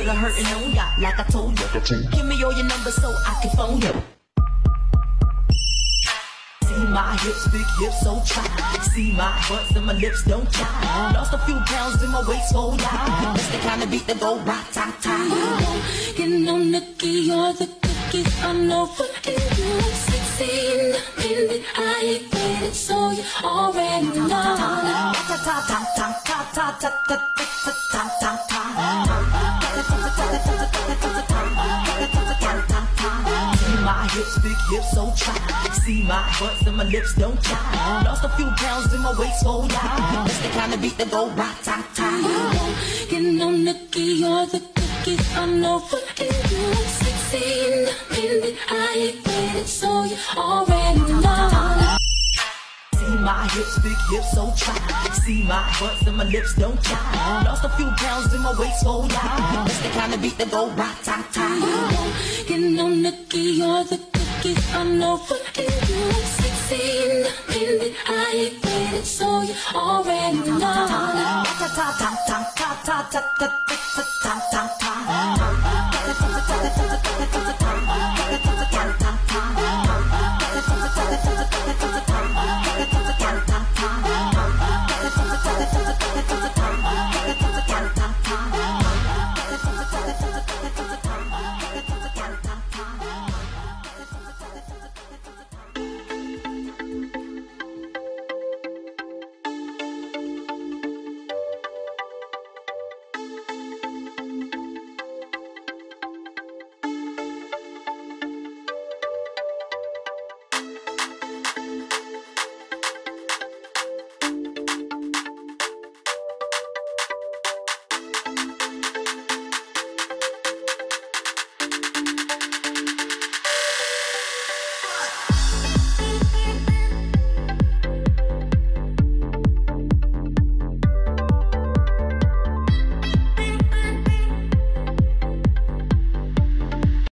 put a hurtin' on ya, like I told you. Give me all your numbers so I can phone you. See my hips, big hips, so try. See my butts and my lips don't tie. Lost a few pounds in my waist, oh yeah. That's the kind of beat that go rock-ta-ta. Getting on the key, you're the cookie. I know what can you sexy independent. I ain't with it, so you already know. See my hips, big hips, so try. See my butts and my lips don't tie. Lost a few pounds in my waist, oh yeah. That's the kind of beat that go rock-ta-ta. Getting on the key, you're the cookie. I know what can you sexy independent. I ain't with it, so you already know. See my hips, big hips, so try. See my butts and my lips don't tie. Lost a few pounds in my waist, oh yeah. That's the kind of beat that go rock-ta-ta. Getting on the key, you're the cookie. I know what can you sexy independent. I ain't with it, so you already know.